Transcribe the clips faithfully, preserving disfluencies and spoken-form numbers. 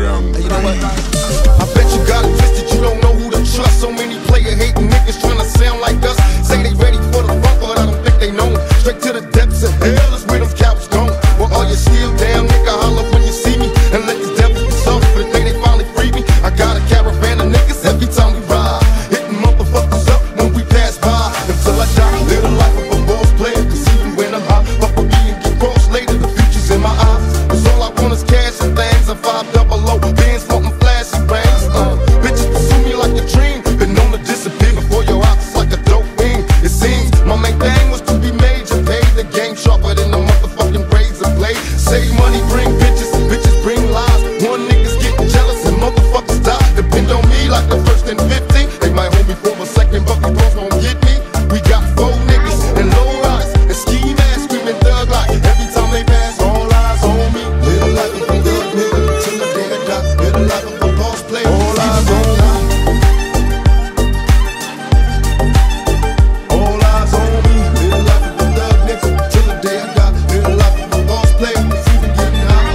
down. Hey, you know what? I bet you got it twisted, you don't know who to trust. So many player hating niggas trying to sound like us. Say they ready for the funk, but I don't think they know. Straight to the depths of hell is where them cowards go. Well, are you still down, nigga? Holler when you see me. And let these devils be soft for the day they finally free me. I got a caravan of niggas every time we ride, hitting motherfuckers up when we pass by. Until I die, live the life of a boss player. Cause even when I'm high, fuck with me and get crossed later. The future's in my eyes. Cause all I want is cash and things. And five double O, bands wanting flashy rings. Uh, bitches pursue me like a dream. Been known to disappear before your eyes, it's like a dope fiend. It seems my main thing was to be major. Pay the game sharper than the motherfucking razor blade. Save money, bring bitches, bitches bring lies. One nigga's getting jealous and motherfuckers die. Depend on me like the first and fifteen. They might hold me for a second, but we both won't get me. We got four niggas and low riders and ski masks screaming thug like every time they pass. All eyes on me. Little life of a thug nigga till the day I die. Little life of a boss player. All eyes on me. All eyes on me. Little life of a thug nigga till the day I die. Little life of a boss player. It's even getting high.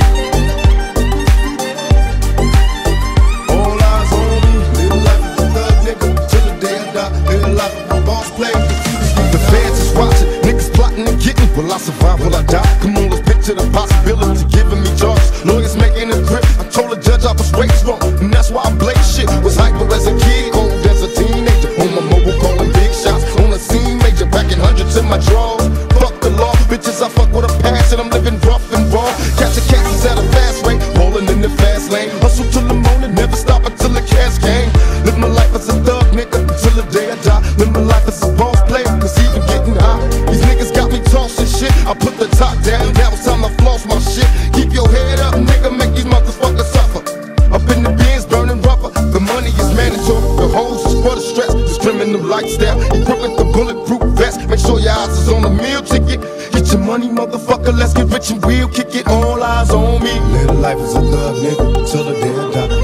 All eyes on me. Little life of a thug nigga till the day I die. Little life of a boss player. The fans is watching, niggas plotting and getting. Will I survive? Will I die? Come on, let's picture the possibility giving me charges. Lawyers making a grip. I told the judge I was raised wrong, and that's why I blaze shit. Was hyper as a kid, cold as a teenager. On my mobile calling big shots. On a scene major, packing hundreds in my drawers. Fuck the law, bitches I fuck with a passion. I'm living rough and raw. Catching cases at a fast rate, rolling in the fast lane. Hustle till the morning, never stop until the cash came. Live my life as a thug nigga until the day I die. Live my life as a boss player, cause even getting high. These niggas got me tossing shit. I put the top down, now it's time to floss my shit. Keep your head up, nigga, make these motherfuckers suffer. Up in the bins, burning rubber. The money is mandatory, the hoes is for the stress. This criminal lifestyle, equipped with the bulletproof vest. Make sure your eyes is on the meal ticket. Get your money, motherfucker, let's get rich and we'll kick it. All eyes on me. Little life is a thug, nigga, till the day I die.